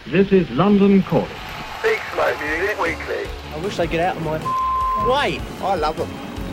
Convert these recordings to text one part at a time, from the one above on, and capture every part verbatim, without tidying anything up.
This is London Calling. Big Smoke Music Weekly. I wish they'd get out of my way. I love them.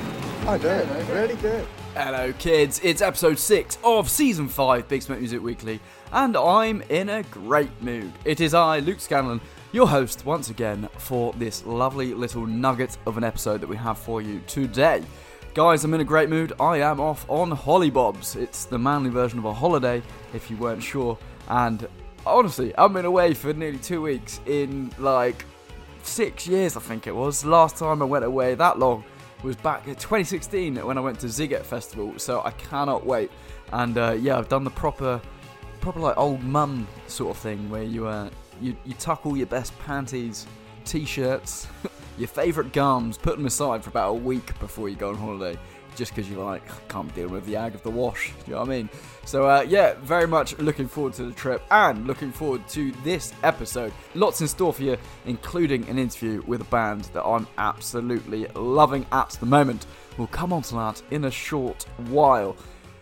I do, I really do. Hello kids, it's episode six of season five Big Smoke Music Weekly, and I'm in a great mood. It is I, Luke Scanlon, your host once again for this lovely little nugget of an episode that we have for you today. Guys, I'm in a great mood. I am off on Hollybobs. It's the manly version of a holiday, if you weren't sure, and honestly, I've been away for nearly two weeks in like six years, I think it was. Last time I went away that long was back in twenty sixteen when I went to Ziget Festival, so I cannot wait. And uh, yeah, I've done the proper, proper like old mum sort of thing where you uh, you you tuck all your best panties, t-shirts, your favourite gums, put them aside for about a week before you go on holiday, just because you're like, I can't deal with the ag of the wash, do you know what I mean? So uh, yeah, very much looking forward to the trip and looking forward to this episode. Lots in store for you, including an interview with a band that I'm absolutely loving at the moment. We'll come on to that in a short while.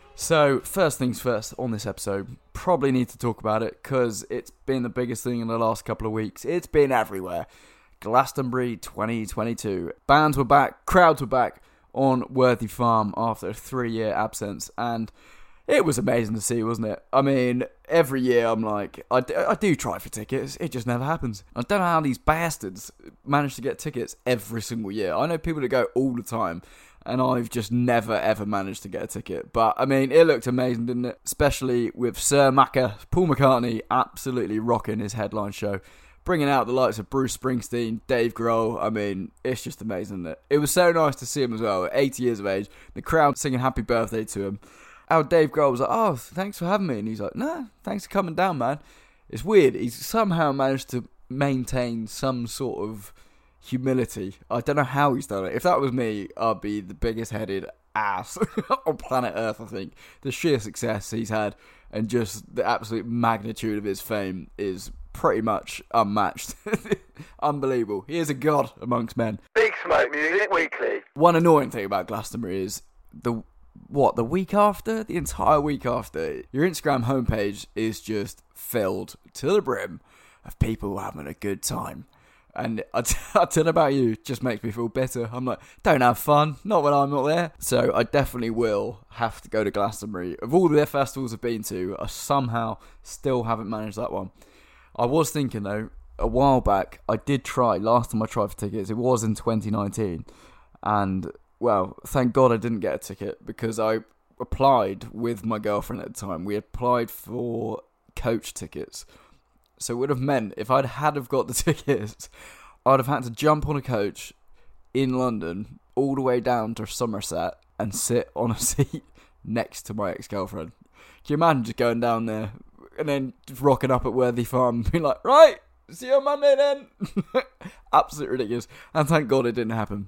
So first things first on this episode, probably need to talk about it because it's been the biggest thing in the last couple of weeks. It's been everywhere. Glastonbury twenty twenty-two. Bands were back, crowds were back on Worthy Farm after a three-year absence, and it was amazing to see, wasn't it? I mean, every year I'm like, I do, I do try for tickets, it just never happens. I don't know how these bastards manage to get tickets every single year. I know people that go all the time, and I've just never ever managed to get a ticket. But, I mean, it looked amazing, didn't it? Especially with Sir Macca, Paul McCartney, absolutely rocking his headline show, bringing out the likes of Bruce Springsteen, Dave Grohl. I mean, it's just amazing, isn't it? It was so nice to see him as well, at eighty years of age, the crowd singing happy birthday to him. How Dave Grohl was like, oh, thanks for having me. And he's like, nah, thanks for coming down, man. It's weird. He's somehow managed to maintain some sort of humility. I don't know how he's done it. If that was me, I'd be the biggest headed ass on planet Earth, I think. The sheer success he's had and just the absolute magnitude of his fame is pretty much unmatched. Unbelievable. He is a god amongst men. Big Smoke Music Weekly. One annoying thing about Glastonbury is the what the week after, the entire week after, your Instagram homepage is just filled to the brim of people having a good time. And I, t- I don't know about you, it just makes me feel bitter. I'm like, don't have fun, not when I'm not there. So I definitely will have to go to Glastonbury. Of all the festivals I've been to, I somehow still haven't managed that one. I was thinking though, a while back, I did try, last time I tried for tickets, it was in twenty nineteen, and well, thank God I didn't get a ticket, because I applied with my girlfriend at the time. We applied for coach tickets, so it would have meant, if I'd had have got the tickets, I'd have had to jump on a coach in London, all the way down to Somerset, and sit on a seat next to my ex-girlfriend. Can you imagine just going down there, and then just rocking up at Worthy Farm and being like, right, see you on Monday then. Absolutely ridiculous. And thank God it didn't happen.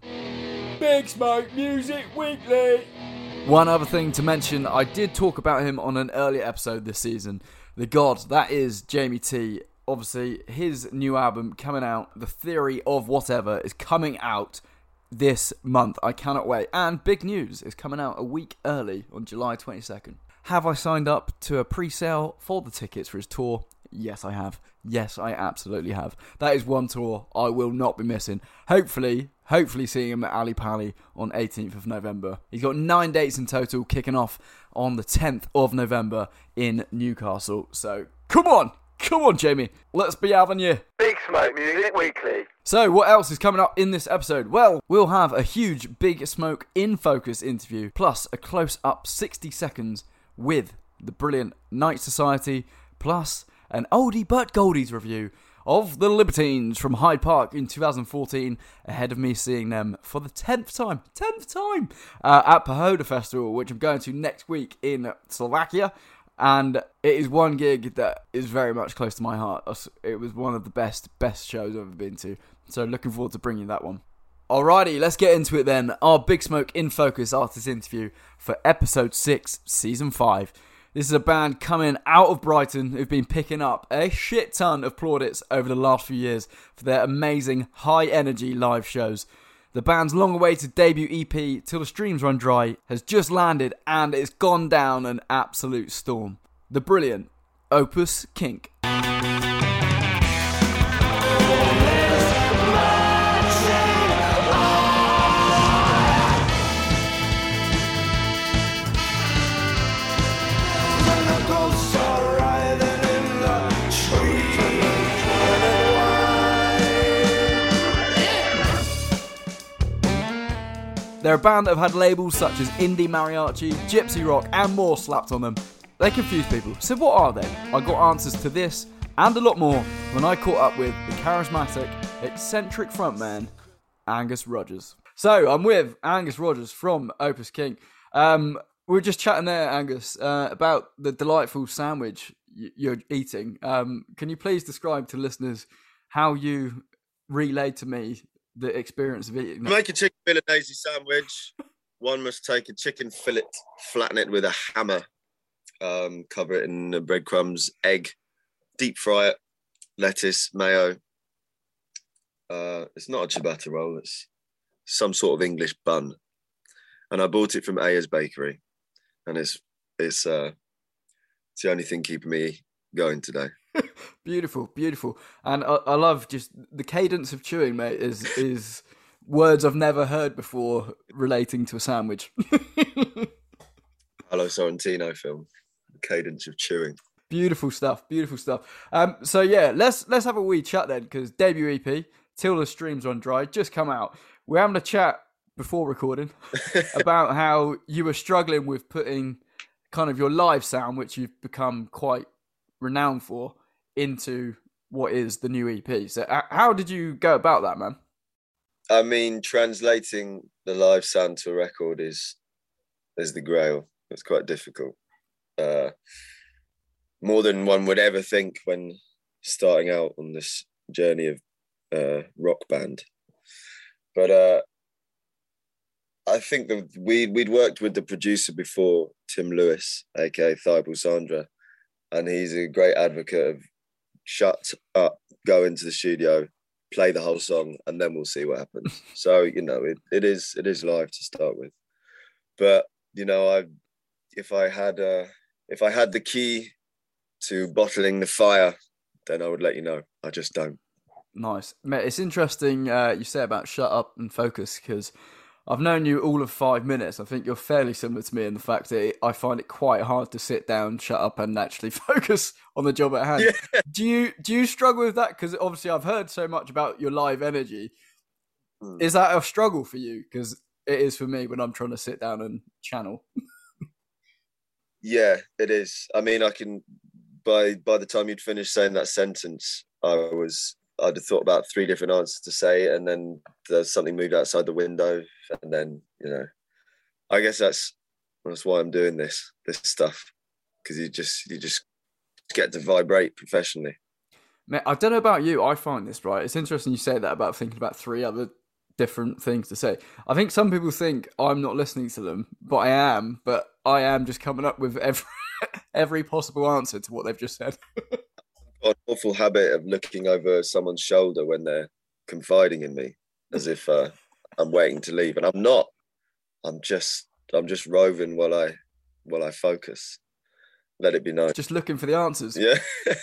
Big Smoke Music Weekly. One other thing to mention, I did talk about him on an earlier episode this season. The God, that is Jamie T. Obviously, his new album coming out, The Theory of Whatever, is coming out this month. I cannot wait. And big news, is coming out a week early on July twenty-second. Have I signed up to a pre-sale for the tickets for his tour? Yes, I have. Yes, I absolutely have. That is one tour I will not be missing. Hopefully, hopefully seeing him at Ali Pali on eighteenth of November. He's got nine dates in total, kicking off on the tenth of November in Newcastle. So, come on! Come on, Jamie. Let's be having you. Big Smoke Music Weekly. So, what else is coming up in this episode? Well, we'll have a huge Big Smoke in Focus interview, plus a close-up sixty seconds with the brilliant Night Society, plus an oldie but goldies review of the Libertines from Hyde Park in two thousand fourteen, ahead of me seeing them for the tenth time, tenth time, uh, at Pohoda Festival, which I'm going to next week in Slovakia. And it is one gig that is very much close to my heart. It was one of the best, best shows I've ever been to. So looking forward to bringing that one. Alrighty, let's get into it then. Our Big Smoke in Focus artist interview for episode six, season five. This is a band coming out of Brighton who've been picking up a shit ton of plaudits over the last few years for their amazing high energy live shows. The band's long-awaited debut E P, Till the Streams Run Dry, has just landed and it's gone down an absolute storm. The brilliant Opus Kink. They're a band that have had labels such as indie mariachi, gypsy rock, and more slapped on them. They confuse people. So what are they? I got answers to this and a lot more when I caught up with the charismatic, eccentric frontman, Angus Rogers. So I'm with Angus Rogers from Opus King. Um, we were just chatting there, Angus, uh, about the delightful sandwich y- you're eating. Um, can you please describe to listeners how you relayed to me the experience of eating To that? make a chicken Milanese sandwich, one must take a chicken fillet, flatten it with a hammer, um, cover it in breadcrumbs, egg, deep fry it, lettuce, mayo. Uh, it's not a ciabatta roll, it's some sort of English bun. And I bought it from Ayers Bakery. And it's it's uh, it's the only thing keeping me going today. Beautiful, beautiful. And I, I love just the cadence of chewing, mate, is is words I've never heard before relating to a sandwich. Paolo Sorrentino film, Cadence of Chewing. Beautiful stuff, beautiful stuff. Um, so yeah, let's let's have a wee chat then, because debut E P, Till the Streams Run Dry, just come out. We're having a chat before recording about how you were struggling with putting kind of your live sound, which you've become quite renowned for, into what is the new E P. So uh, how did you go about that, man? I mean, translating the live sound to a record is is the grail. It's quite difficult. Uh, more than one would ever think when starting out on this journey of uh, rock band. But uh, I think that we we'd worked with the producer before, Tim Lewis, aka Thibault Sandra, and he's a great advocate of shut up, go into the studio, play the whole song, and then we'll see what happens. So, you know, it, it is it is live to start with. But, you know, I if I had uh, if I had the key to bottling the fire, then I would let you know. I just don't. Nice. Mate, it's interesting uh, you say about shut up and focus, because I've known you all of five minutes. I think you're fairly similar to me in the fact that it, I find it quite hard to sit down, shut up, and actually focus on the job at hand. Yeah. Do you do you struggle with that? Because obviously I've heard so much about your live energy. Hmm. Is that a struggle for you? Because it is for me when I'm trying to sit down and channel. Yeah, it is. I mean, I can, by by the time you'd finished saying that sentence, I was, I'd have thought about three different answers to say, and then there's something moved outside the window, and then, you know, I guess that's that's why I'm doing this this stuff, because you just you just get to vibrate professionally. Mate, I don't know about you. I find this, right? It's interesting you say that about thinking about three other different things to say. I think some people think I'm not listening to them, but I am. But I am just coming up with every every possible answer to what they've just said. Got an awful habit of looking over someone's shoulder when they're confiding in me, as if uh, I'm waiting to leave, and I'm not. I'm just I'm just roving while I while I focus. Let it be known. Just looking for the answers. Yeah.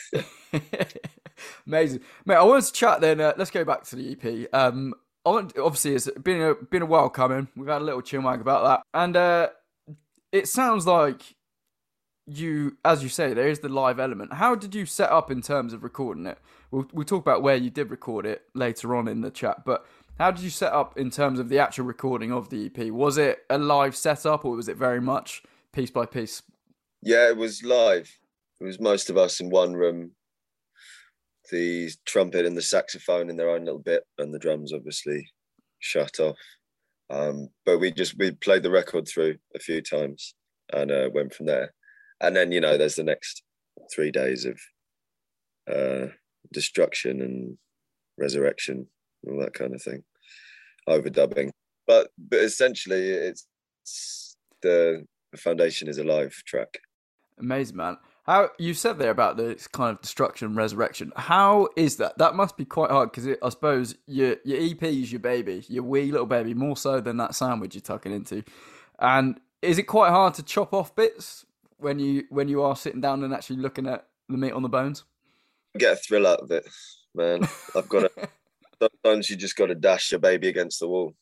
Amazing, mate. I wanted to chat then. Uh, let's go back to the E P. Um, I want, obviously it's been a been a while coming. We've had a little chinwag about that, and uh, it sounds like you, as you say, there is the live element. How did you set up in terms of recording it? We'll we'll talk about where you did record it later on in the chat, but how did you set up in terms of the actual recording of the E P? Was it a live setup, or was it very much piece by piece? Yeah, it was live. It was most of us in one room. The trumpet and the saxophone in their own little bit, and the drums obviously shut off. Um, but we just we played the record through a few times and uh, went from there. And then, you know, there's the next three days of uh, destruction and resurrection, all that kind of thing, overdubbing. But but essentially, it's, it's the the foundation is a live track. Amazing, man. How you said there about the kind of destruction and resurrection. How is that? That must be quite hard, because I suppose your your E P is your baby, your wee little baby, more so than that sandwich you're tucking into. And is it quite hard to chop off bits when you when you are sitting down and actually looking at the meat on the bones? Get a thrill out of it, man. I've got to. Sometimes you just got to dash your baby against the wall.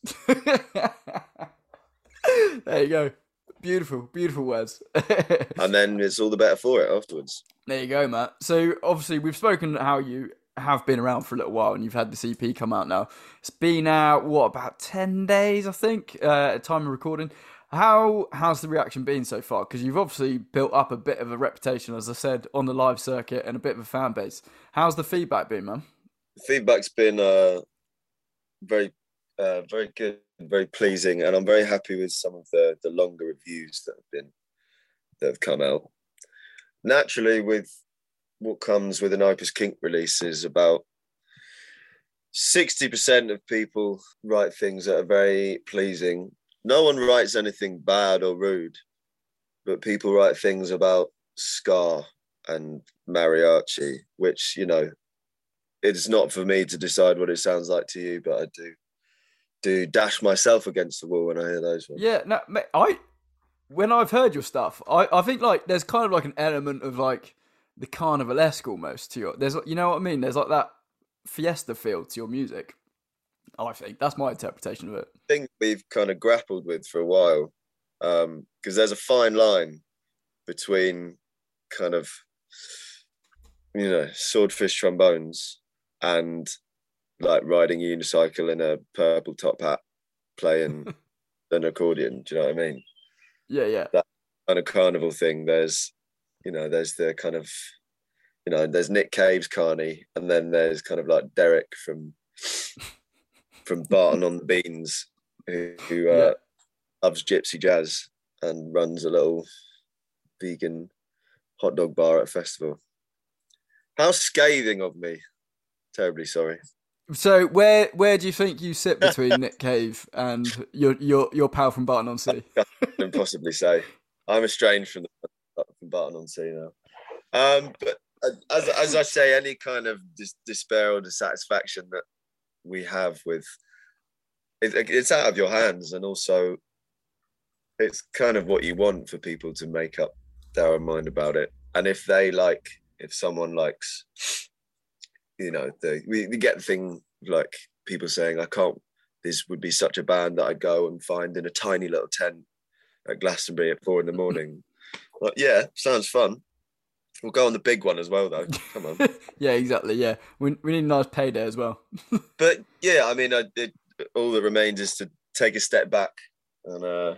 There you go. Beautiful, beautiful words. And then it's all the better for it afterwards. There you go, Matt. So obviously we've spoken how you have been around for a little while, and you've had this E P come out now. It's been out, what, about ten days, I think, uh, at time of recording. How How's the reaction been so far? Because you've obviously built up a bit of a reputation, as I said, on the live circuit and a bit of a fan base. How's the feedback been, man? The feedback's been uh, very, uh, very good, very pleasing, and I'm very happy with some of the the longer reviews that have been that have come out. Naturally, with what comes with an Opus Kink release is about sixty percent of people write things that are very pleasing. No one writes anything bad or rude, but people write things about ska and mariachi, which, you know, it's not for me to decide what it sounds like to you, but I do do dash myself against the wall when I hear those ones. Yeah, no, mate, I when I've heard your stuff, I, I think like there's kind of like an element of like the carnivalesque almost to your. There's, you know what I mean? There's like that fiesta feel to your music. I think that's my interpretation of it. I think we've kind of grappled with for a while, because um, there's a fine line between kind of, you know, swordfish trombones and like riding a unicycle in a purple top hat playing an accordion. Do you know what I mean? Yeah, yeah. That kind of carnival thing. There's, you know, there's the kind of, you know, there's Nick Cave's Carney, and then there's kind of like Derek from from Barton on the Beans, who, who uh, yeah. loves gypsy jazz and runs a little vegan hot dog bar at a festival. How scathing of me. Terribly sorry. So where where do you think you sit between Nick Cave and your your your pal from Barton on Sea? I can possibly say. I'm estranged from, the, from Barton on Sea now. Um, but as as I say, any kind of dis- despair or dissatisfaction that we have with it, it's out of your hands, and also it's kind of what you want for people to make up their own mind about it. And if they like, if someone likes, you know, the, we, we get the thing like people saying, I can't, this would be such a band that I'd go and find in a tiny little tent at Glastonbury at four in the morning. Like, yeah, sounds fun. We'll go on the big one as well, though. Come on. Yeah, exactly. Yeah, we we need a nice payday as well. But yeah, I mean, I, it, all that remains is to take a step back and uh,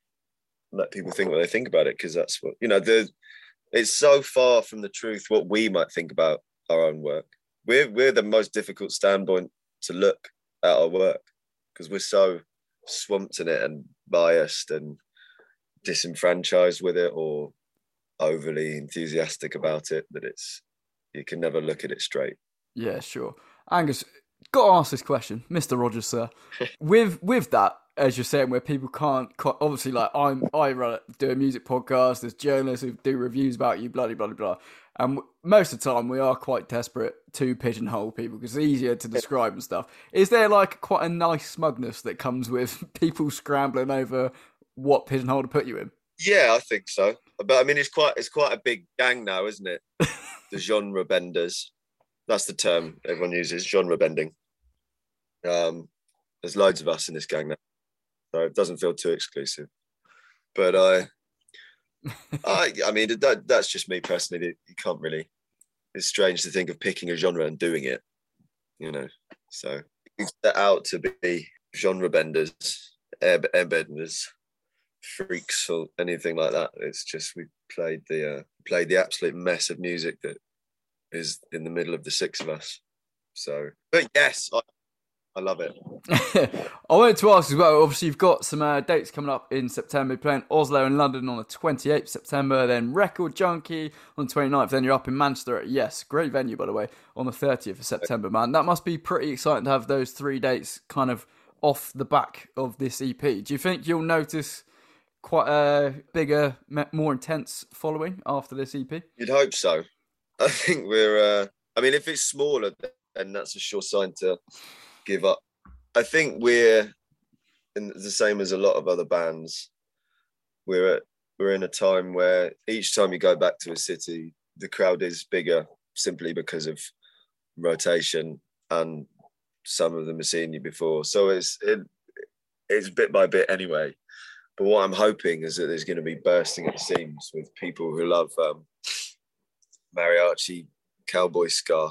let people think what they think about it, because that's what, you know. The it's so far from the truth what we might think about our own work. We're we're the most difficult standpoint to look at our work because we're so swamped in it and biased and disenfranchised with it, or overly enthusiastic about it, that it's you can never look at it straight. Yeah, sure. Angus, got to ask this question, Mister Rogers, sir. with with that, as you're saying, where people can't obviously, like I'm, I run do a music podcast. There's journalists who do reviews about you, blah blah blah blah. And most of the time, we are quite desperate to pigeonhole people because it's easier to describe and stuff. Is there like quite a nice smugness that comes with people scrambling over what pigeonhole to put you in? Yeah, I think so. But I mean, it's quite it's quite a big gang now, isn't it? The genre benders. That's the term everyone uses, genre bending. Um, there's loads of us in this gang now, so it doesn't feel too exclusive. But I, I, I mean, that, that's just me personally. You can't really. It's strange to think of picking a genre and doing it, you know. So we set out to be genre benders, air, air benders, freaks or anything like that. It's just we played the uh, played the absolute mess of music that is in the middle of the six of us. So, but yes, I, I love it. I wanted to ask as well, obviously you've got some uh, dates coming up in September. You're playing Oslo and London on the twenty-eighth of September, then Record Junkie on the twenty-ninth, then you're up in Manchester at Yes, great venue by the way, on the thirtieth of September, man. That must be pretty exciting to have those three dates kind of off the back of this E P. Do you think you'll notice quite a bigger, more intense following after this E P? You'd hope so. I think we're, uh, I mean, if it's smaller, then that's a sure sign to give up. I think we're in the same as a lot of other bands. We're at, we're in a time where each time you go back to a city, the crowd is bigger simply because of rotation, and some of them have seen you before. So it's it, it's bit by bit anyway. But what I'm hoping is that there's going to be bursting at the seams with people who love um, mariachi, cowboy ska,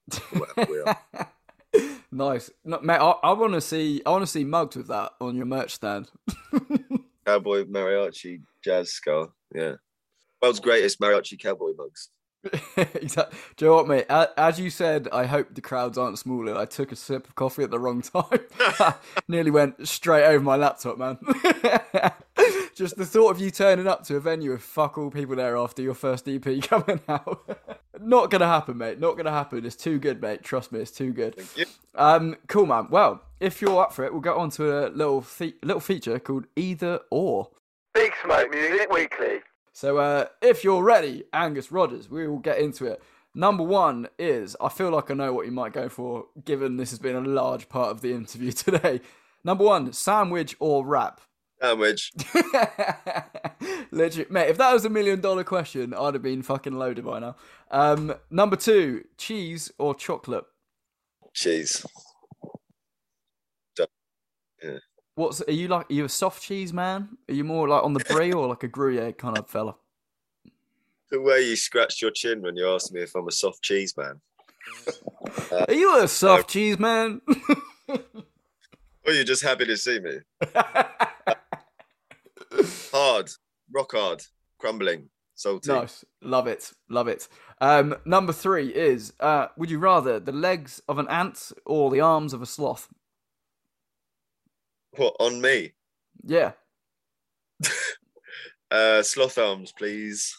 whatever we are. Nice, no, mate. I, I want to see. I want to see mugs with that on your merch stand. Cowboy mariachi jazz skull. Yeah, world's greatest mariachi cowboy mugs. Exactly. Do you know what, mate? As you said, I hope the crowds aren't smaller. I took a sip of coffee at the wrong time. Nearly went straight over my laptop, man. Just the thought of you turning up to a venue with fuck all people there after your first E P coming out. Not gonna happen, mate. Not gonna happen. It's too good, mate. Trust me, it's too good. Thank you. Um, cool, man. Well, if you're up for it, we'll get on to a little fe- little feature called Either Or. Big Smoke Music Weekly. So, uh, if you're ready, Angus Rogers, we will get into it. Number one is, I feel like I know what you might go for, given this has been a large part of the interview today. Number one, sandwich or wrap? Sandwich. Legit, mate, if that was a million dollar question, I'd have been fucking loaded by now. Um, number two, cheese or chocolate? Cheese. Yeah. What's, are you like, are you a soft cheese man? Are you more like on the brie or like a Gruyere kind of fella? The way you scratched your chin when you asked me if I'm a soft cheese man. Uh, Are you a soft uh, cheese man? Or you're just happy to see me? Hard, rock hard, crumbling, salty. Nice, love it, love it. Um, number three is, uh, would you rather the legs of an ant or the arms of a sloth? What, on me? Yeah. uh, sloth arms, please.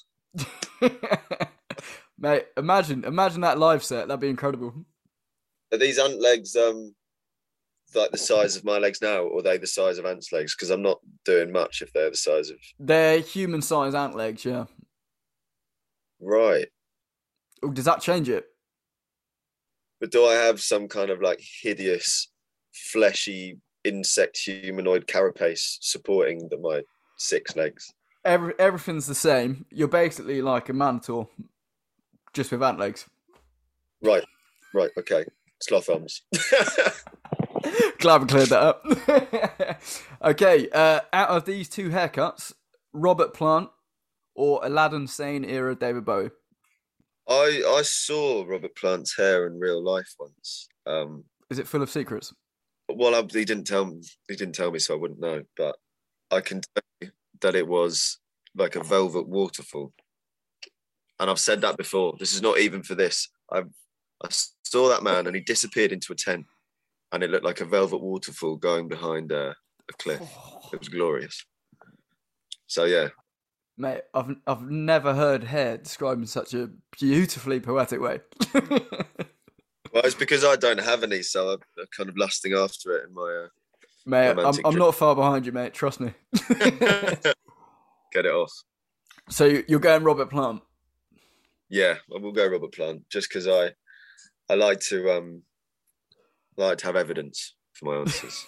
Mate, imagine, imagine that live set. That'd be incredible. Are these ant legs um like the size of my legs now, or are they the size of ants' legs? Because I'm not doing much if they're the size of. They're human-sized ant legs, yeah. Right. Oh, does that change it? But do I have some kind of like hideous, fleshy insect humanoid carapace supporting the, my six legs? Every, everything's the same. You're basically like a manticore, just with ant legs. Right, right, okay. Sloth arms. Glad we cleared that up. Okay, uh, out of these two haircuts, Robert Plant or Aladdin Sane era David Bowie? I I saw Robert Plant's hair in real life once. Um, Is it full of secrets? Well, I, he didn't tell me. He didn't tell me, so I wouldn't know. But I can tell you that it was like a velvet waterfall. And I've said that before. This is not even for this. I I saw that man, and he disappeared into a tent, and it looked like a velvet waterfall going behind uh, a cliff. It was glorious. So yeah. Mate, I've I've never heard hair described in such a beautifully poetic way. Well, it's because I don't have any, so I'm kind of lusting after it in my. Uh, mate, I'm, I'm not far behind you, mate. Trust me. Get it off. So you're going Robert Plant? Yeah, I will go Robert Plant, just because I, I like to um, like to have evidence for my answers.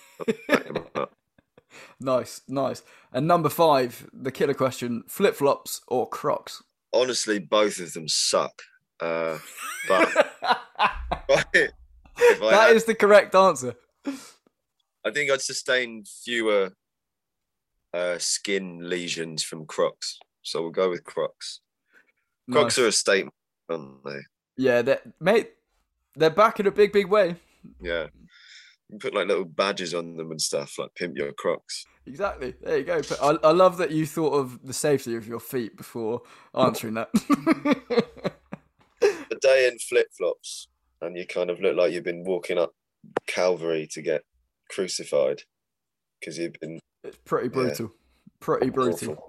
Nice, nice. And number five, the killer question: flip flops or Crocs? Honestly, both of them suck. Uh, but if I that had, is the correct answer. I think I'd sustain fewer uh, skin lesions from Crocs, so we'll go with Crocs. Crocs Nice. are a statement, aren't they? Yeah, they're, mate, they're back in a big, big way. Yeah, you can put like little badges on them and stuff, like pimp your Crocs. Exactly. There you go. But I, I love that you thought of the safety of your feet before answering that. A day in flip flops, and you kind of look like you've been walking up Calvary to get crucified because you've been. It's pretty brutal. Yeah. Pretty brutal.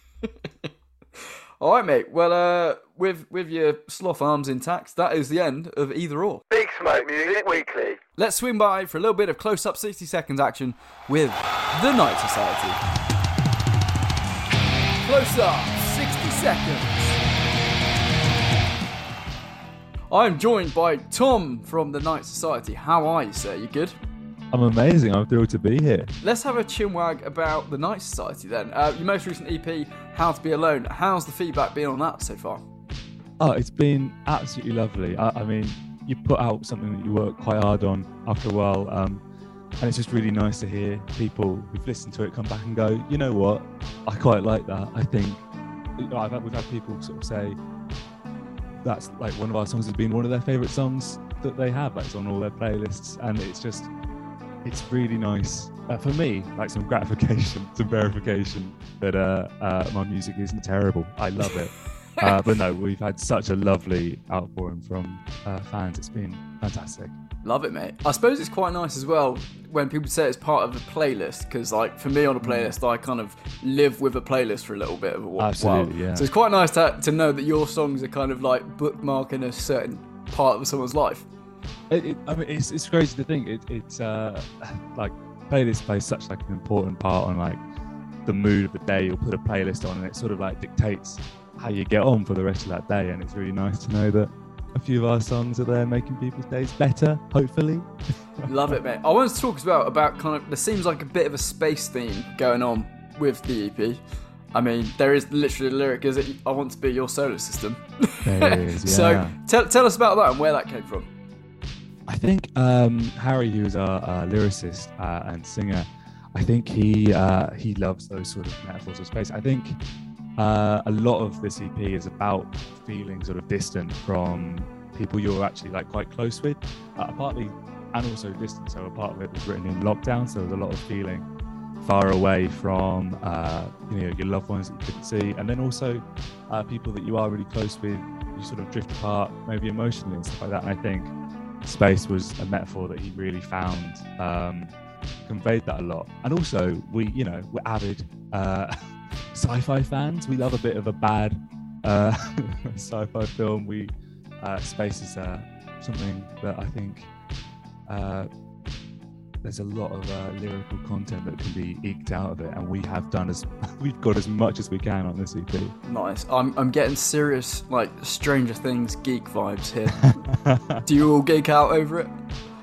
All right, mate. Well, uh, with with your sloth arms intact, that is the end of Either Or. Big Smoke Music Weekly. Let's swing by for a little bit of close-up sixty seconds action with The Night Society. Close-up sixty seconds. I'm joined by Tom from The Night Society. How are you, sir? You good? I'm amazing. I'm thrilled to be here. Let's have a chinwag about The Night Society then. Uh, your most recent E P, How to Be Alone. How's the feedback been on that so far? Oh, it's been absolutely lovely. I, I mean, you put out something that you work quite hard on after a while, um, and it's just really nice to hear people who've listened to it come back and go, you know what, I quite like that. I think I've had, we've had people sort of say, that's like one of our songs has been one of their favorite songs that they have. That's on all their playlists, and it's just, it's really nice uh, for me. Like some gratification, some verification that uh, uh, my music isn't terrible. I love it. uh, but no, we've had such a lovely outpouring from uh, fans. It's been fantastic. Love it, mate. I suppose it's quite nice as well when people say it's part of a playlist, because like for me on a playlist, I kind of live with a playlist for a little bit of a while. Absolutely, yeah. So it's quite nice to to know that your songs are kind of like bookmarking a certain part of someone's life. It, it, I mean, it's it's crazy to think it, it's uh, like playlist plays such like an important part on like the mood of the day. You'll put a playlist on, and it sort of like dictates how you get on for the rest of that day. And it's really nice to know that a few of our songs are there making people's days better, hopefully. Love it, mate. I wanted to talk about about kind of, there seems like a bit of a space theme going on with the E P. I mean, there is literally a lyric, is it? I want to be your solar system. There is, yeah. So tell tell us about that and where that came from. I think um, Harry, who's our, our lyricist uh, and singer, I think he uh, he loves those sort of metaphors of space. I think uh, a lot of this E P is about feeling sort of distant from people you're actually like quite close with, uh, partly, and also distant. So a part of it was written in lockdown, so there's a lot of feeling far away from uh, you know, your loved ones that you couldn't see, and then also uh, people that you are really close with, you sort of drift apart, maybe emotionally and stuff like that. And I think space was a metaphor that he really found um, conveyed that a lot. And also, we, you know, we're avid uh, sci-fi fans. We love a bit of a bad uh, sci-fi film. We uh, space is uh, something that I think uh, there's a lot of uh, lyrical content that can be eked out of it, and we have done as we've got as much as we can on this E P. Nice. I'm I'm getting serious like Stranger Things geek vibes here. Do you all geek out over it?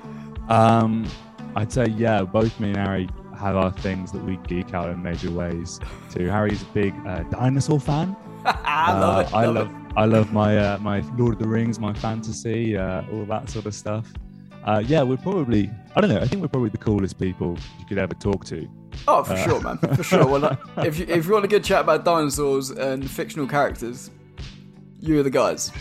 Um, I'd say yeah. Both me and Harry have our things that we geek out in major ways too. Harry's a big uh, dinosaur fan. I love uh, it. I love, love it. I love my uh, my Lord of the Rings, my fantasy, uh, all that sort of stuff. Uh, yeah, we're probably, I don't know, I think we're probably the coolest people you could ever talk to. Oh, for uh, sure, man. For sure. Well, like, if you if you want a good chat about dinosaurs and fictional characters, you're the guys.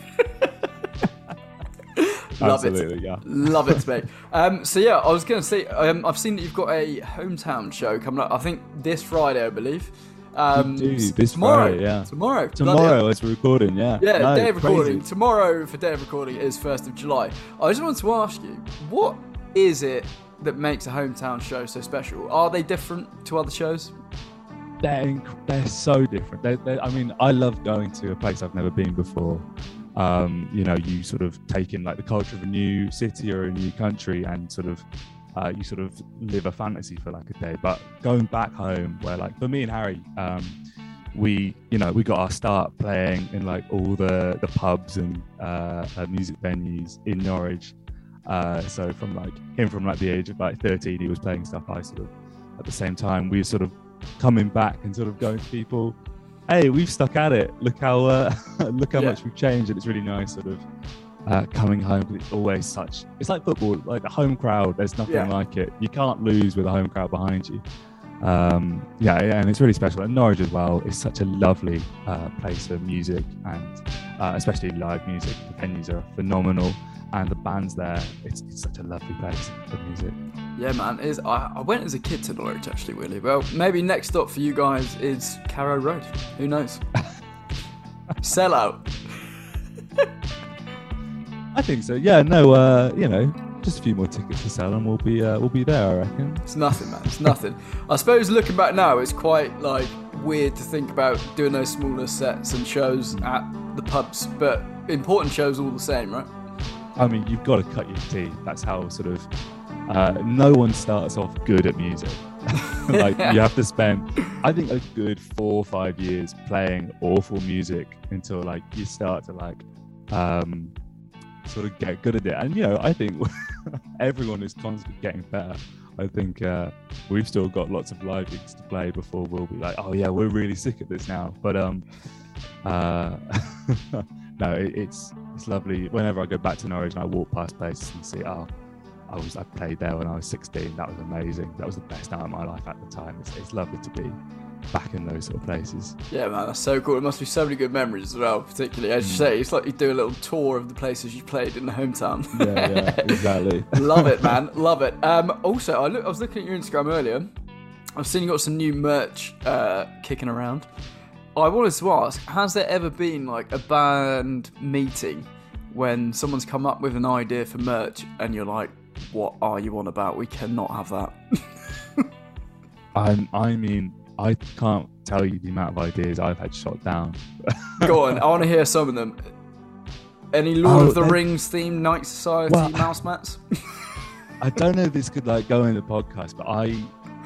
Love Absolutely, it. yeah. Love it, mate. Um, so yeah, I was going to say, um, I've seen that you've got a hometown show coming up. I think this Friday, I believe. Um, We do, this tomorrow, Friday, yeah. Tomorrow. Tomorrow as we're recording, yeah. Yeah, No, day of recording. crazy. Tomorrow for day of recording is first of July. I just wanted to ask you, what is it that makes a hometown show so special? Are they different to other shows? They're, inc- they're so different. They're, they're, I mean, I love going to a place I've never been before. Um, you know, you sort of take in like the culture of a new city or a new country, and sort of uh, you sort of live a fantasy for like a day. But going back home, where like for me and Harry, um, we, you know, we got our start playing in like all the the pubs and uh, uh, music venues in Norwich. Uh, so from like him from like the age of like thirteen, he was playing stuff. I sort of at the same time, we were sort of coming back and sort of going to people, hey, we've stuck at it. Look how uh, look how Yeah. much we've changed, and it's really nice sort of uh, coming home. 'Cause it's always such. It's like football, like the home crowd. There's nothing Yeah. like it. You can't lose with a home crowd behind you. Um, yeah, yeah, and it's really special. And Norwich as well is such a lovely uh, place for music, and uh, especially live music. The venues are phenomenal, and the bands there. It's, it's such a lovely place for music. Yeah, man. It is I, I went as a kid to Norwich, actually, really. Well, maybe next stop for you guys is Carrow Road. Who knows? Sell out. I think so. Yeah, no, uh, you know, just a few more tickets to sell, and we'll be uh, we'll be there, I reckon. It's nothing, man. It's nothing. I suppose looking back now, it's quite like weird to think about doing those smaller sets and shows at the pubs, but important shows all the same, right? I mean, you've got to cut your teeth. That's how sort of uh, no one starts off good at music. Like you have to spend, I think, a good four or five years playing awful music until like you start to like um, sort of get good at it. And you know, I think everyone is constantly getting better. I think uh, we've still got lots of live gigs to play before we'll be like, oh yeah, we're really sick at this now. But um, uh, no, it, it's it's lovely. Whenever I go back to Norwich and I walk past places and see, oh, I was I played there when I was sixteen. That was amazing. That was the best night of my life at the time. It's, it's lovely to be back in those sort of places. Yeah, man, that's so cool. It must be so many good memories as well, particularly, as you say, it's like you do a little tour of the places you played in the hometown. Yeah, yeah, exactly. Love it, man. Love it. Um, also, I, look, I was looking at your Instagram earlier. I've seen you got some new merch uh, kicking around. I wanted to ask, has there ever been like a band meeting when someone's come up with an idea for merch and you're like, what are you on about? We cannot have that. I'm, I mean, I can't tell you the amount of ideas I've had shot down. Go on, I want to hear some of them. Any Lord Oh, of the they- Rings themed Night Society Well- mouse mats? I don't know if this could like go in the podcast, but I,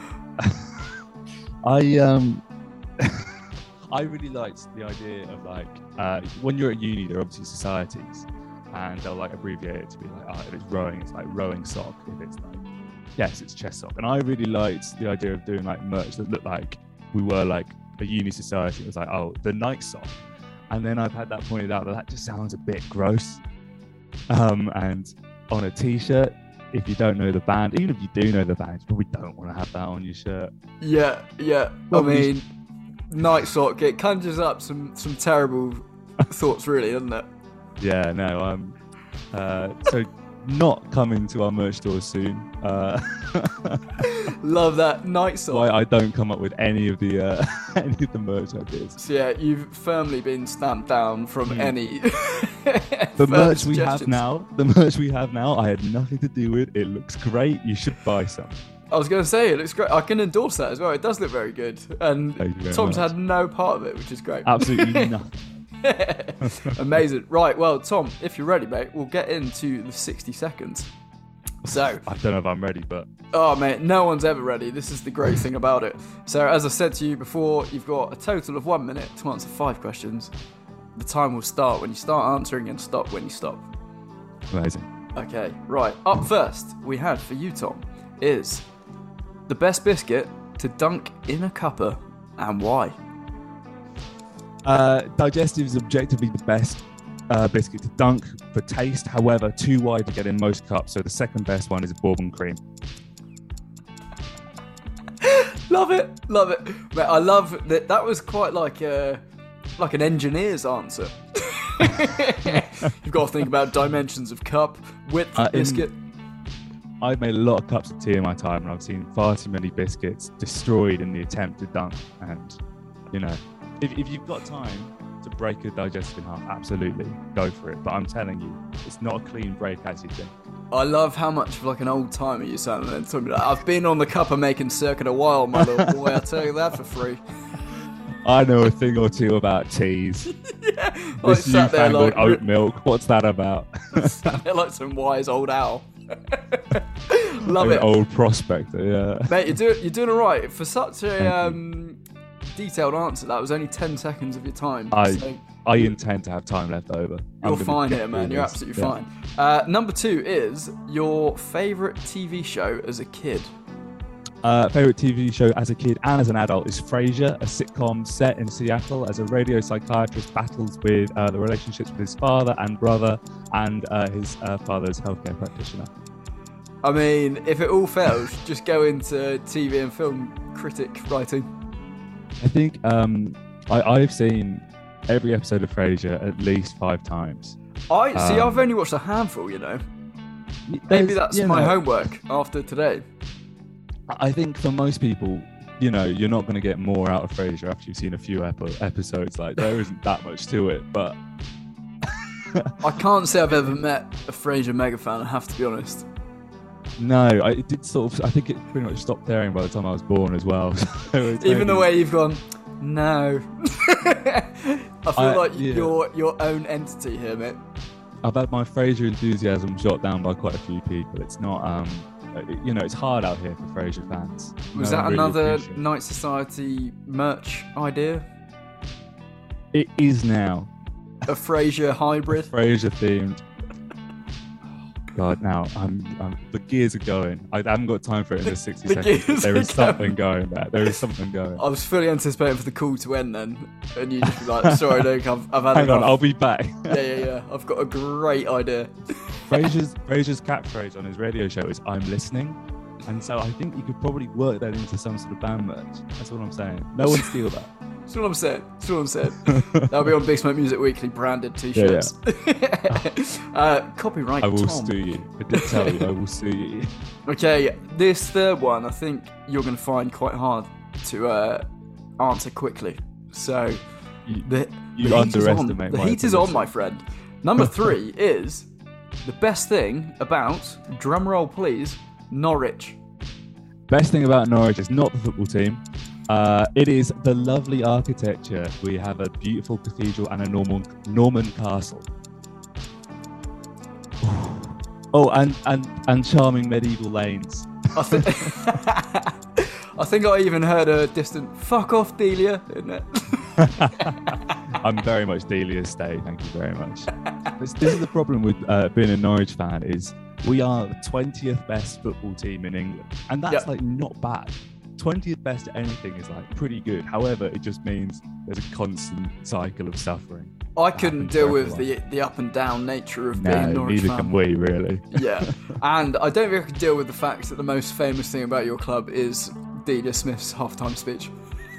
I um, I really liked the idea of like uh, when you're at uni, there are obviously societies, and they'll like abbreviate it to be like, oh, if it's rowing, it's like rowing sock. If it's like, yes, it's chess sock. And I really liked the idea of doing like merch that looked like we were like a uni society. It was like, oh, the night sock. And then I've had that pointed out that that just sounds a bit gross. Um, and on a t-shirt, if you don't know the band, even if you do know the band, you probably don't want to have that on your shirt. Yeah, yeah. Well, I mean, Night Sock, it conjures up some, some terrible thoughts, really, doesn't it? Yeah, no. Um, uh, so not coming to our merch store soon. Uh, Love that. Night Sock. why I don't come up with any of the uh, any of the merch ideas. So yeah, you've firmly been stamped down from Mm. any. The further merch we have suggestions. now, the merch we have now, I had nothing to do with. It looks great. You should buy some. I was going to say, it looks great. I can endorse that as well. It does look very good. And Thank you very Tom's much. had no part of it, which is great. Absolutely nothing. Amazing. Right, well, Tom, if you're ready, mate, we'll get into the sixty seconds. So, I don't know if I'm ready, but oh, mate, no one's ever ready. This is the great thing about it. So, as I said to you before, you've got a total of one minute to answer five questions. The time will start when you start answering and stop when you stop. amazing. Okay, right. Up first, we had for you, Tom, is the best biscuit to dunk in a cuppa and why? Uh, digestive is objectively the best uh, biscuit to dunk for taste. However, too wide to get in most cups. So the second best one is a bourbon cream. Love it, love it. Mate, I love that. That was quite like a like an engineer's answer. You've got to think about dimensions of cup, width of Uh, in- biscuit. I've made a lot of cups of tea in my time, and I've seen far too many biscuits destroyed in the attempt to dunk. And you know, if, if you've got time to break a digestive in half, absolutely go for it. But I'm telling you, it's not a clean break as you think. I love how much of like an old timer you sound. And then talking about, I've been on the cuppa making circuit a while, my little boy. I'll tell you that for free. I know a thing or two about teas. Yeah, like This sat there newfangled like oat milk. What's that about? sat there like some wise old owl. Love An it. old prospector, yeah. Mate, you're doing you're doing all right for such a um, detailed answer. That was only ten seconds of your time. I- so I intend to have time left over. I'm you're gonna fine get here, man. through You're this. absolutely Yeah. fine. Uh, number two is your favourite T V show as a kid. Uh, favorite T V show as a kid and as an adult is Frasier, a sitcom set in Seattle as a radio psychiatrist battles with uh, the relationships with his father and brother and uh, his uh, father's healthcare practitioner. I mean, if it all fails, just go into T V and film critic writing. I think um, I, I've seen every episode of Frasier at least five times. I see. Um, I've only watched a handful. You know, maybe There's- that's you my know, homework after today. I think for most people, you know, you're not going to get more out of Frasier after you've seen a few epi- episodes. Like, there isn't that much to it, but I can't say I've ever met a Frasier mega fan. I have to be honest. no, I it did sort of. I think it pretty much stopped airing by the time I was born as well. So it's Even the maybe- way you've gone, no. I feel I- like yeah. you're your own entity here, mate. I've had my Frasier enthusiasm shot down by quite a few people. It's not, um, you know, it's hard out here for Frasier fans. Was No that one really another appreciates it. Night Society merch idea? It is now A Frasier hybrid? Frasier themed. God, now I'm, I'm the gears are going. I haven't got time for it in the sixty the seconds. gears But there are is something going there. There is something going. I was fully anticipating for the call to end then, and you just be like, sorry, Luke, I've, I've had Hang on, enough. I'll be back. Yeah, yeah, yeah. I've got a great idea. Frasier's Frasier's catchphrase on his radio show is "I'm listening," and so I think you could probably work that into some sort of band merch. That's what I'm saying. No one steal that. That's what I'm saying. That's what I'm saying. That'll be on Big Smoke Music Weekly branded T-shirts. Yeah, yeah. uh, copyright. I will Tom. sue you. I did tell you I will sue you. Okay, this third one I think you're going to find quite hard to uh, answer quickly. So you, the, you the heat is on. underestimate. The my heat is on, my friend. Number three is the best thing about, drumroll please, Norwich. Best thing about Norwich is not the football team. Uh, it is the lovely architecture. We have a beautiful cathedral and a Norman Norman castle. Oh, and and and charming medieval lanes. I think I think I even heard a distant "fuck off, Delia," isn't it? I'm very much Delia's stay. Thank you very much. This, this is the problem with uh, being a Norwich fan is we are the twentieth best football team in England, and that's Yep. like not bad. twentieth best at anything is like pretty good. However, it just means there's a constant cycle of suffering. I That couldn't happens deal for with everyone. the the up and down nature of being a No, Norwich neither fan. can we really. Yeah, and I don't think I could deal with the fact that the most famous thing about your club is Delia Smith's halftime speech.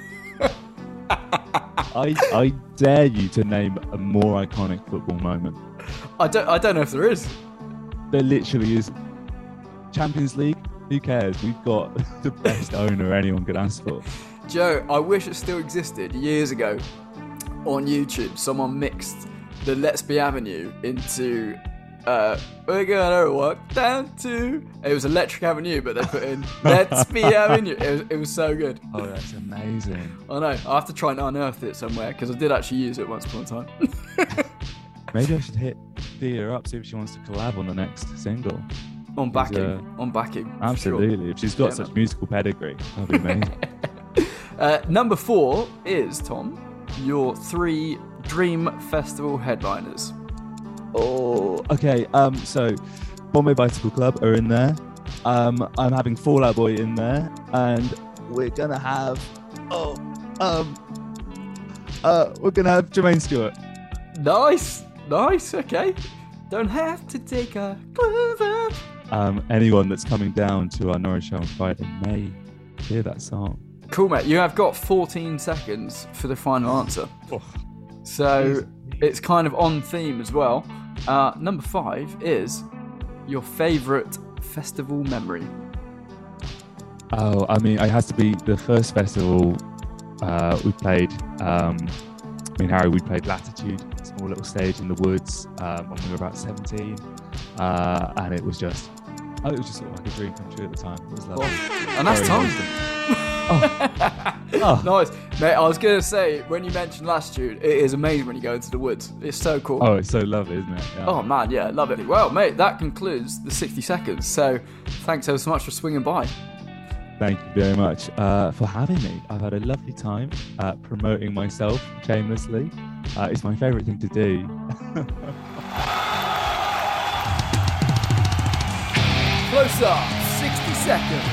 I I dare you to name a more iconic football moment. I don't I don't know if there is. There literally is. Champions League. Who cares? We've got the best owner anyone could ask for. Joe, I wish it still existed. Years ago, on YouTube, someone mixed the Let's Be Avenue into uh, we're gonna walk down to. It was Electric Avenue, but they put in Let's Be Avenue. It was, it was so good. Oh, that's amazing. I know. I have to try and unearth it somewhere because I did actually use it once upon a time. Maybe I should hit Thea up, see if she wants to collab on the next single. on backing, uh, on backing. for Absolutely. If she's got Yeah, such man. musical pedigree, that'd be amazing. Sure. Uh, number four is, Tom, your three Dream Festival headliners. Oh, okay. Um, so Bombay Bicycle Club are in there. Um, I'm having Fall Out Boy in there, and we're gonna have oh, um, uh, we're gonna have Jermaine Stewart. Nice, nice, okay. Don't have to take a clothes off. Um, anyone that's coming down to our Norwich show on Friday may hear that song. Cool, mate. You have got fourteen seconds for the final answer. Oh. So it's kind of on theme as well. Uh, number five is your favourite festival memory. Oh, I mean, it has to be the first festival uh, we played. Um, me and Harry, we played Latitude, a small little stage in the woods um, when we were about seventeen, uh, and it was just, oh, it was just sort of like a dream come true at the time. It was lovely. And that's Very time. amazing. Oh. Nice. Mate, I was going to say, when you mentioned Latitude, it is amazing when you go into the woods. It's so cool. Oh, it's so lovely, isn't it? Yeah. Oh, man, yeah, love it. Well, mate, that concludes the sixty seconds. So thanks ever so much for swinging by. Thank you very much uh, for having me. I've had a lovely time uh, promoting myself shamelessly. Uh, it's my favourite thing to do. Close up, sixty seconds.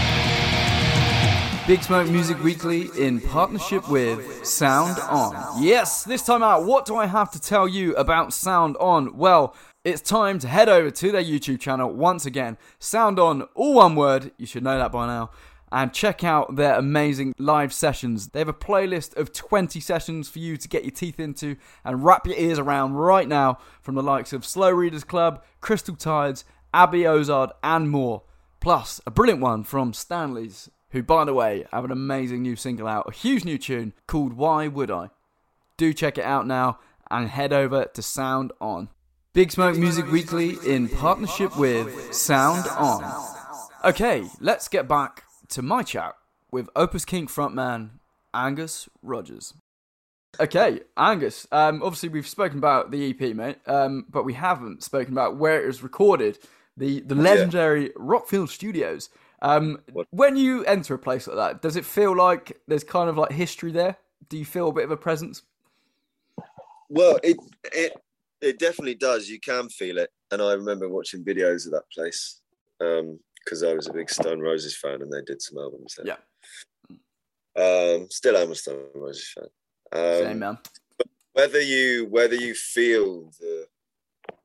Big Smoke Music Weekly in partnership with Sound On. Yes, this time out, what do I have to tell you about Sound On? Well, it's time to head over to their YouTube channel once again. Sound On, all one word, you should know that by now. And check out their amazing live sessions. They have a playlist of twenty sessions for you to get your teeth into and wrap your ears around right now from the likes of Slow Readers Club, Crystal Tides, Abbey Ozard, and more. Plus, a brilliant one from Stanley's, who, by the way, have an amazing new single out, a huge new tune called Why Would I? Do check it out now and head over to Sound On. Big Smoke Music Weekly in partnership with Sound On. Okay, let's get back to my chat with Opus Kink frontman Angus Rogers. Okay, Angus, um, obviously we've spoken about the E P, mate, um, but we haven't spoken about where it was recorded, the, the legendary yeah. Rockfield Studios. Um, when you enter a place like that, does it feel like there's kind of like history there? Do you feel a bit of a presence? Well, it it it definitely does. You can feel it, and I remember watching videos of that place because um, I was a big Stone Roses fan, and they did some albums there. Yeah. Um, still am a Stone Roses fan. Um, Same, man. Whether you whether you feel the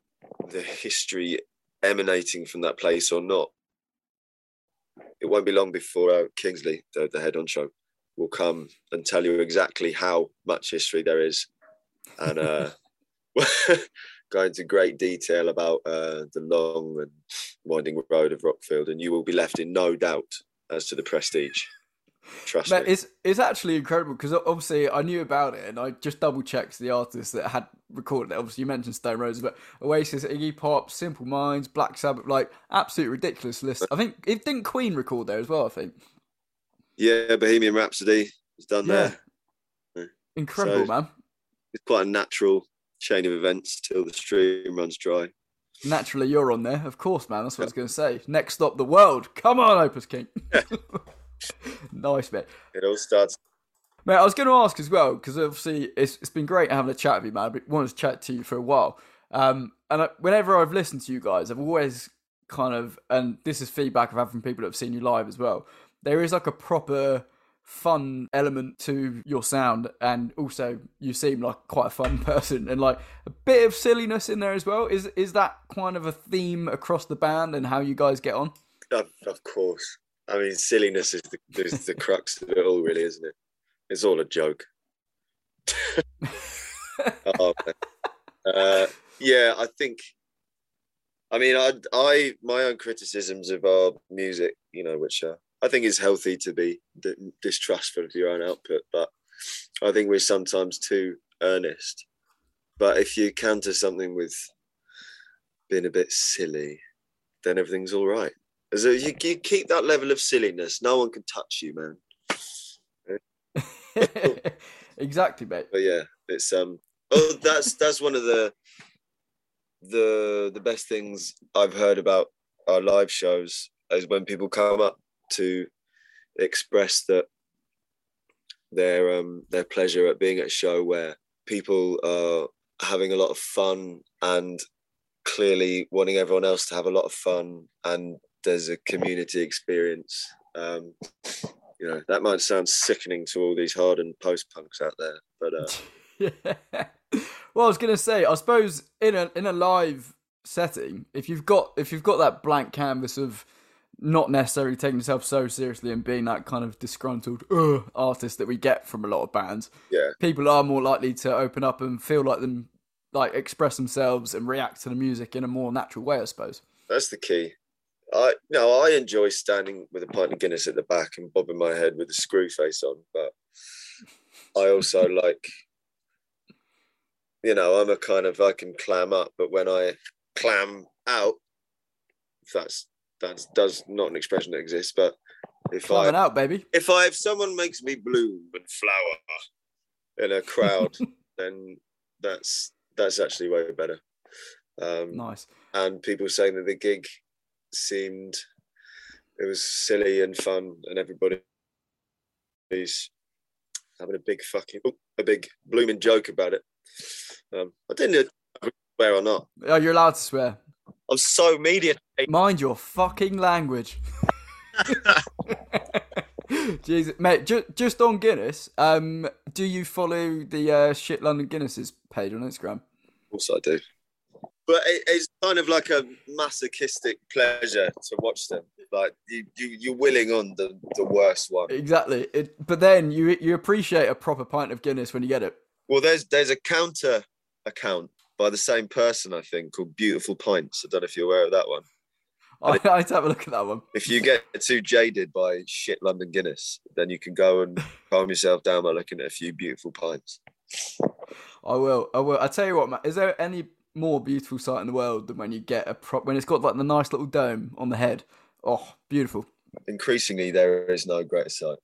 the history emanating from that place or not. It won't be long before uh, Kingsley, the, the head honcho, will come and tell you exactly how much history there is, and uh, go into great detail about uh, the long and winding road of Rockfield, and you will be left in no doubt as to the prestige. Trust Mate, me. it's it's actually incredible because obviously I knew about it and I just double checked the artists that had recorded it. Obviously, you mentioned Stone Roses, but Oasis, Iggy Pop, Simple Minds, Black Sabbath, like absolute ridiculous list. I think it didn't Queen record there as well. I think. Yeah, Bohemian Rhapsody is done Yeah. there. Incredible, So- man. It's quite a natural chain of events till the stream runs dry. Naturally, you're on there, of course, man. That's what I was going to say. Next stop, the world. Come on, Opus King. Nice, mate. It all starts. Mate, I was going to ask as well, because obviously it's it's been great having a chat with you, man. I've been wanting to chat to you for a while. Um, and I, whenever I've listened to you guys, I've always kind of, and this is feedback I've had from people that have seen you live as well, there is like a proper fun element to your sound, and also you seem like quite a fun person, and like a bit of silliness in there as well. Is is that kind of a theme across the band and how you guys get on? Of, of course. I mean, silliness is the, is the crux of it all, really, isn't it? It's all a joke. oh, man. Uh, yeah, I think. I mean, I, I, my own criticisms of our music, you know, which uh, I think is healthy to be d- distrustful of your own output, but I think we're sometimes too earnest. But if you counter something with being a bit silly, then everything's all right. As a, you, you keep that level of silliness, no one can touch you, man. Exactly, mate. But yeah, it's um. Oh, that's that's one of the the the best things I've heard about our live shows is when people come up to express that their um their pleasure at being at a show where people are having a lot of fun and clearly wanting everyone else to have a lot of fun, and there's a community experience. Um, you know, that might sound sickening to all these hardened post-punks out there, but uh, Yeah. Well, I was gonna say, I suppose in a in a live setting, if you've got if you've got that blank canvas of not necessarily taking yourself so seriously and being that kind of disgruntled uh, artist that we get from a lot of bands, yeah, people are more likely to open up and feel like them, like express themselves and react to the music in a more natural way, I suppose. that's the key. I no, I enjoy standing with a pint of Guinness at the back and bobbing my head with a screw face on, but I also like, you know, I'm a kind of I can clam up, but when I clam out, if that's that's does not an expression that exists, but if Climbing I out, baby. if I if someone makes me bloom and flower in a crowd, then that's that's actually way better. Um, Nice. and people saying that the gig seemed it was silly and fun, and everybody's having a big fucking a big blooming joke about it. Um, I didn't know where or not. Oh, you're allowed to swear. I'm so media. Mind your fucking language. Jesus, mate. Ju- just on Guinness, um, do you follow the uh, Shit London Guinnesses page on Instagram? Of course I do. But it, it's kind of like a masochistic pleasure to watch them. Like you, you you're willing on the, the worst one. Exactly. It, but then you you appreciate a proper pint of Guinness when you get it. Well, there's there's a counter account by the same person, I think, called Beautiful Pints. I don't know if you're aware of that one. I, I'd have a look at that one. If you get too jaded by shit London Guinness, then you can go and calm yourself down by looking at a few beautiful pints. I will. I will. I tell you what, Matt. Is there any more beautiful sight in the world than when you get a prop when it's got like the nice little dome on the head? Oh, beautiful. Increasingly, there is no greater sight.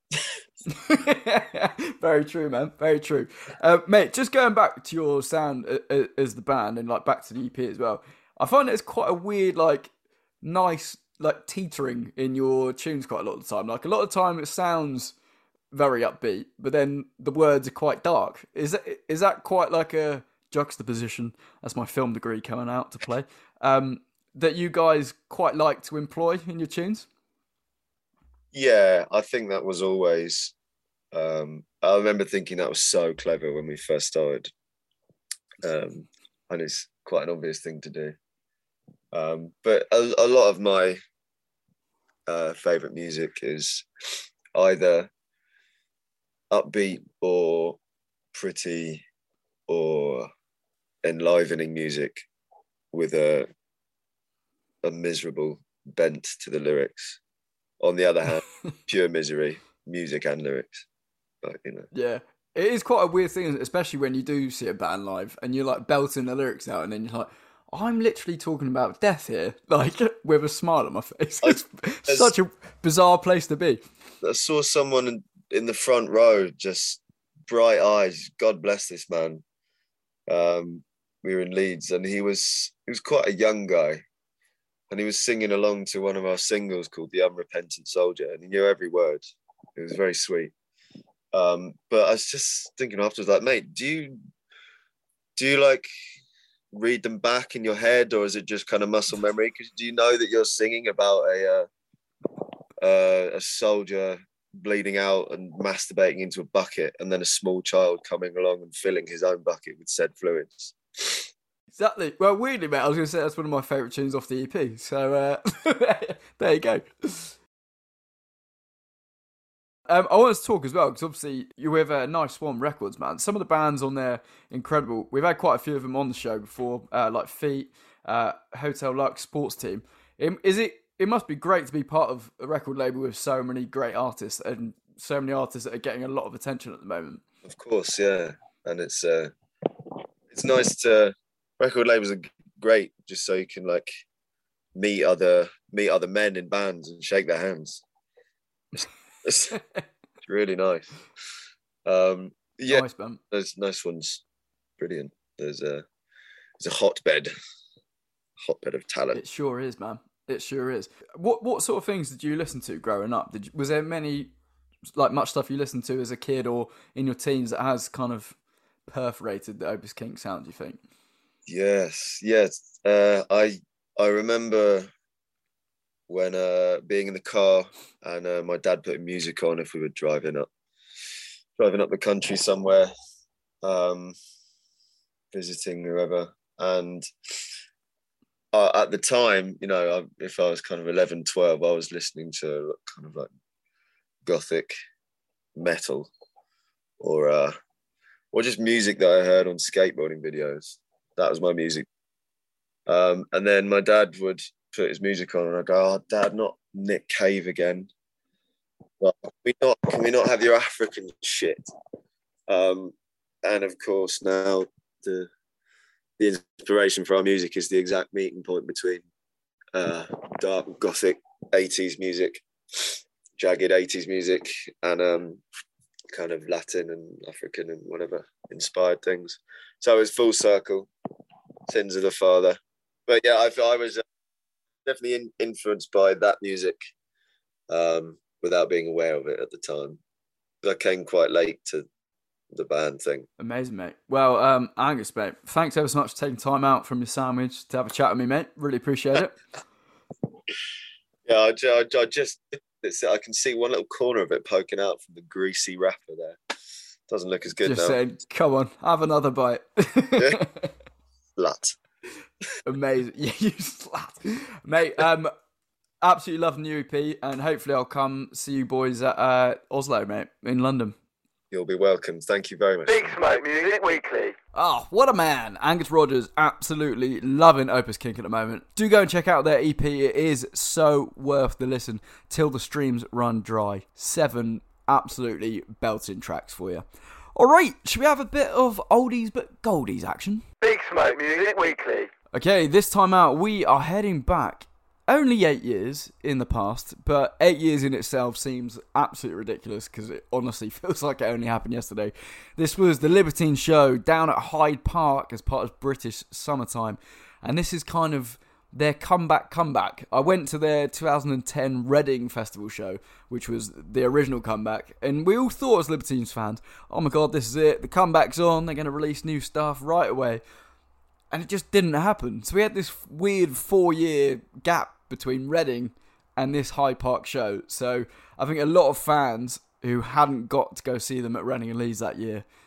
Very true, man. Very true, uh, mate. Just going back to your sound uh, as the band and like back to the E P as well. I find it's quite a weird, like, nice, like teetering in your tunes quite a lot of the time. Like a lot of the time, it sounds very upbeat, but then the words are quite dark. Is that is that quite like a juxtaposition? That's my film degree coming out to play. Um, that you guys quite like to employ in your tunes. Yeah, I think that was always. Um, I remember thinking that was so clever when we first started, um, and it's quite an obvious thing to do. Um, but a, a lot of my uh, favourite music is either upbeat or pretty or enlivening music with a a miserable bent to the lyrics. On the other hand, pure misery, music and lyrics. But you know, yeah, it is quite a weird thing, especially when you do see a band live and you're like belting the lyrics out, and then you're like, I'm literally talking about death here, like with a smile on my face. It's such a bizarre place to be. I saw someone in, in the front row, just bright eyes. God bless this man. Um, we were in Leeds, and he was he was quite a young guy, and he was singing along to one of our singles called "The Unrepentant Soldier," and he knew every word. It was very sweet. Um, but I was just thinking afterwards, like, mate, do you do you like read them back in your head, or is it just kind of muscle memory? Because do you know that you're singing about a uh, uh, a soldier bleeding out and masturbating into a bucket, and then a small child coming along and filling his own bucket with said fluids? Exactly. Well, weirdly, mate, I was going to say that's one of my favourite tunes off the E P. So uh, there you go. Um, I want to talk as well, because obviously you're with uh, Nice Swan Records, man. Some of the bands on there, incredible. We've had quite a few of them on the show before, uh, like Feet, uh, Hotel Lux, Sports Team. It, is it? It must be great to be part of a record label with so many great artists and so many artists that are getting a lot of attention at the moment. Of course, yeah, and it's uh, it's nice to record labels are great just so you can like meet other meet other men in bands and shake their hands. It's, it's, it's really nice. Um, yeah, nice, man. There's Nice Ones, brilliant. There's a there's a hotbed, hotbed of talent. It sure is, man. It sure is. What what sort of things did you listen to growing up? Did you, was there many, like much stuff you listened to as a kid or in your teens that has kind of perforated the Opus Kink sound, do you think? Yes, yes. Uh, I I remember when uh, being in the car and uh, my dad putting music on if we were driving up, driving up the country somewhere, um, visiting whoever. And uh, at the time, you know, I, if I was kind of eleven, twelve, I was listening to kind of like gothic metal or uh, or just music that I heard on skateboarding videos. That was my music. Um, and then my dad would put his music on and I'd go, oh, Dad, not Nick Cave again. Well, can we not, can we not have your African shit? Um, and of course, now the the inspiration for our music is the exact meeting point between uh, dark gothic eighties music, jagged eighties music, and um, kind of Latin and African and whatever inspired things. So it was full circle, Sins of the Father. But yeah, I, I was definitely in, influenced by that music um, without being aware of it at the time. I came quite late to the band thing. Amazing, mate. Well, um, Angus, mate, thanks ever so much for taking time out from your sandwich to have a chat with me, mate. Really appreciate it. yeah, I, I, I just, it's, I can see one little corner of it poking out from the greasy wrapper there. Doesn't look as good just now. Saying, come on, have another bite. Slut. Amazing. Yeah, you slut. Mate, um, absolutely love the new E P, and hopefully I'll come see you boys at uh, Oslo, mate, in London. You'll be welcome. Thank you very much. Big Smoke Music Weekly. Oh, what a man. Angus Rogers, absolutely loving Opus Kink at the moment. Do go and check out their E P. It is so worth the listen till the streams run dry. Seven absolutely belting tracks for you. All right, should we have a bit of oldies but goldies action? Big Smoke Music Weekly. Okay, this time out, we are heading back only eight years in the past, but eight years in itself seems absolutely ridiculous because it honestly feels like it only happened yesterday. This was the Libertine Show down at Hyde Park as part of British Summertime, and this is kind of their comeback comeback. I went to their two thousand ten Reading Festival show, which was the original comeback, and we all thought as Libertines fans, oh my god, this is it, the comeback's on, they're going to release new stuff right away. And it just didn't happen. So we had this weird four-year gap between Reading and this Hyde Park show. So I think a lot of fans who hadn't got to go see them at Reading and Leeds that year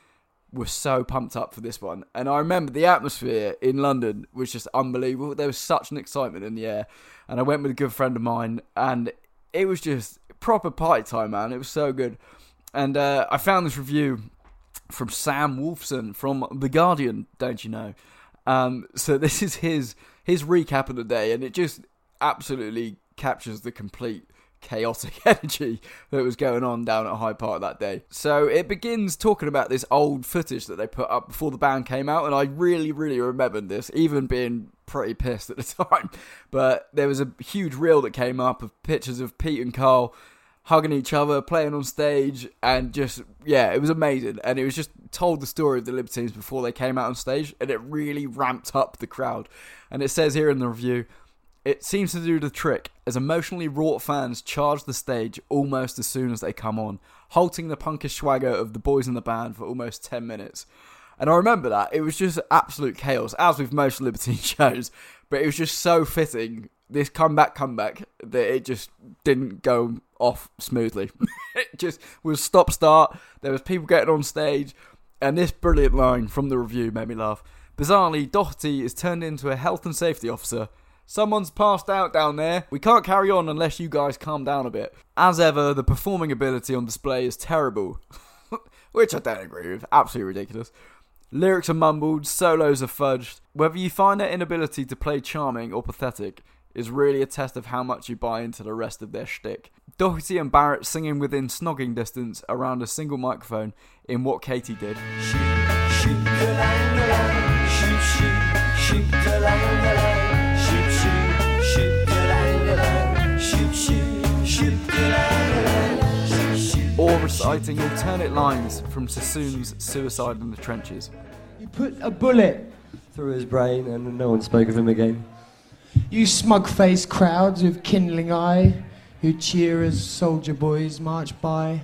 were so pumped up for this one. And I remember the atmosphere in London was just unbelievable. There was such an excitement in the air. And I went with a good friend of mine, and it was just proper party time, man. It was so good. And uh, I found this review from Sam Wolfson from The Guardian, don't you know? Um, so this is his his recap of the day, and it just absolutely captures the complete chaotic energy that was going on down at Hyde Park that day. So it begins talking about this old footage that they put up before the band came out, and I really, really remembered this, even being pretty pissed at the time. But there was a huge reel that came up of pictures of Pete and Carl hugging each other, playing on stage, and just, yeah, it was amazing. And it was just told the story of the Libertines before they came out on stage, and it really ramped up the crowd. And it says here in the review, it seems to do the trick, as emotionally wrought fans charge the stage almost as soon as they come on, halting the punkish swagger of the boys in the band for almost ten minutes. And I remember that. It was just absolute chaos, as with most Libertine shows, but it was just so fitting, this comeback comeback, that it just didn't go off smoothly. It just was stop-start, there was people getting on stage, and this brilliant line from the review made me laugh. Bizarrely, Doherty is turned into a health and safety officer. Someone's passed out down there. We can't carry on unless you guys calm down a bit. As ever, the performing ability on display is terrible. Which I don't agree with. Absolutely ridiculous. Lyrics are mumbled, solos are fudged. Whether you find their inability to play charming or pathetic is really a test of how much you buy into the rest of their shtick. Doherty and Barrett singing within snogging distance around a single microphone in what Katie did. Shoot, shoot, da-lang-da-lang. Shoot, shoot, shoot, da-lang-da-lang. Shoot, shoot, shoot, da-lang-da-lang. Shoot, shoot, shoot, da-lang-da-lang. Shoot, shoot. Or reciting alternate lines from Sassoon's Suicide in the Trenches. You put a bullet through his brain and no one spoke of him again. You smug-faced crowds with kindling eye, who cheer as soldier boys march by.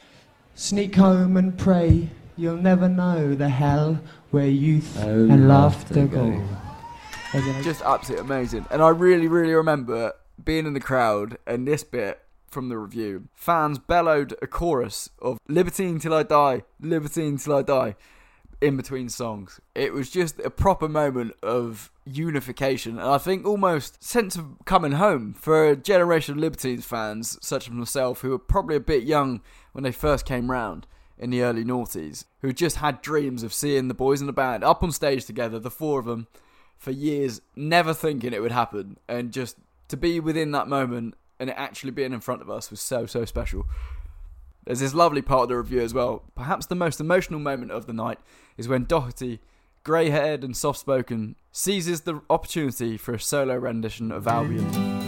Sneak home and pray, you'll never know the hell where youth Oh, and laughter laughter go. go. Just absolutely amazing. And I really, really remember being in the crowd, and this bit from the review, fans bellowed a chorus of Libertine till I die, Libertine till I die, in between songs. It was just a proper moment of unification, and I think almost sense of coming home for a generation of Libertines fans such as myself, who were probably a bit young when they first came round in the early noughties, who just had dreams of seeing the boys in the band up on stage together, the four of them, for years, never thinking it would happen, and just to be within that moment and it actually being in front of us was so, so special. There's this lovely part of the review as well. Perhaps the most emotional moment of the night is when Doherty, grey-haired and soft-spoken, seizes the opportunity for a solo rendition of Albion.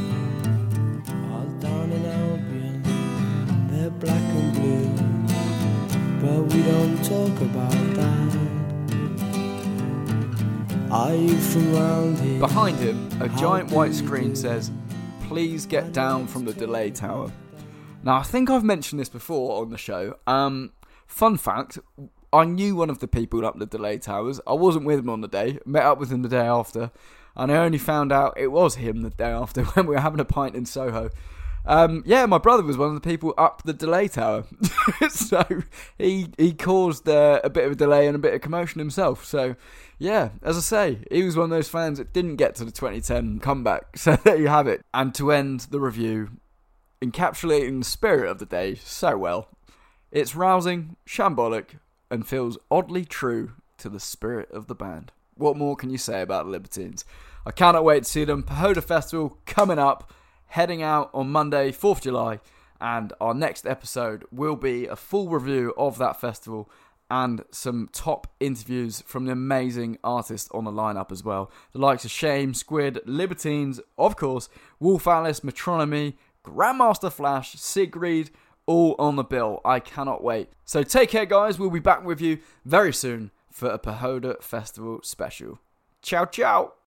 All down in Albion, they're black and blue, but we don't talk about that. Are you from round here? Behind him, a giant white screen says, "Please get down from the delay tower." Now, I think I've mentioned this before on the show. Um, fun fact, I knew one of the people up the delay towers. I wasn't with him on the day, met up with him the day after, and I only found out it was him the day after when we were having a pint in Soho. Um, yeah, my brother was one of the people up the delay tower. So he he caused uh, a bit of a delay and a bit of commotion himself. So yeah, as I say, he was one of those fans that didn't get to the twenty ten comeback. So there you have it. And to end the review, encapsulating the spirit of the day so well, it's rousing, shambolic, and feels oddly true to the spirit of the band. What more can you say about the Libertines? I cannot wait to see them. Pahoda Festival coming up, heading out on Monday, fourth of July, and our next episode will be a full review of that festival and some top interviews from the amazing artists on the lineup as well. The likes of Shame, Squid, Libertines, of course, Wolf Alice, Metronomy, Grandmaster Flash, Sigrid, all on the bill. I cannot wait. So take care, guys. We'll be back with you very soon for a Pahoda Festival special. Ciao, ciao.